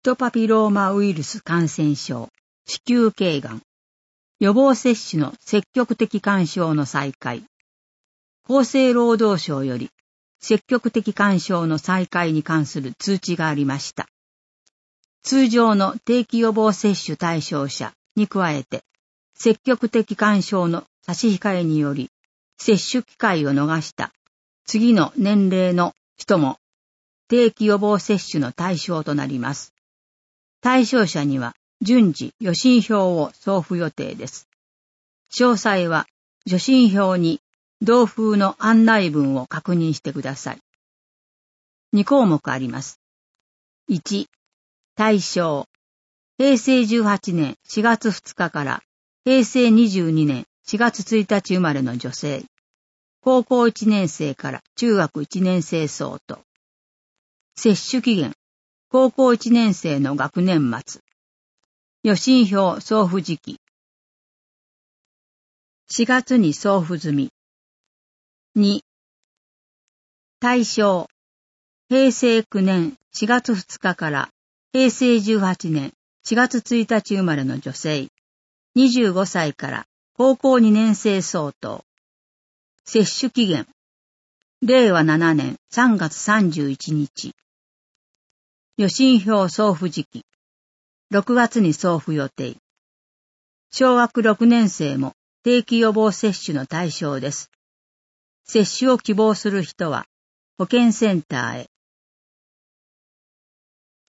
トパピローマウイルス感染症、子宮頸がん、予防接種の積極的勧奨の再開。厚生労働省より積極的勧奨の再開に関する通知がありました。通常の定期予防接種対象者に加えて、積極的勧奨の差し控えにより、接種機会を逃した次の年齢の人も定期予防接種の対象となります。対象者には順次予診票を送付予定です。詳細は受診票に同封の案内文を確認してください。2項目あります。1、対象。平成18年4月2日から平成22年4月1日生まれの女性。高校1年生から中学1年生相当。接種期限。高校1年生の学年末。予診票送付時期。4月に送付済み。2、対象。平成9年4月2日から平成18年4月1日生まれの女性。25歳から高校2年生相当。接種期限。令和7年3月31日。予診票送付時期。6月に送付予定。小学6年生も定期予防接種の対象です。接種を希望する人は保健センターへ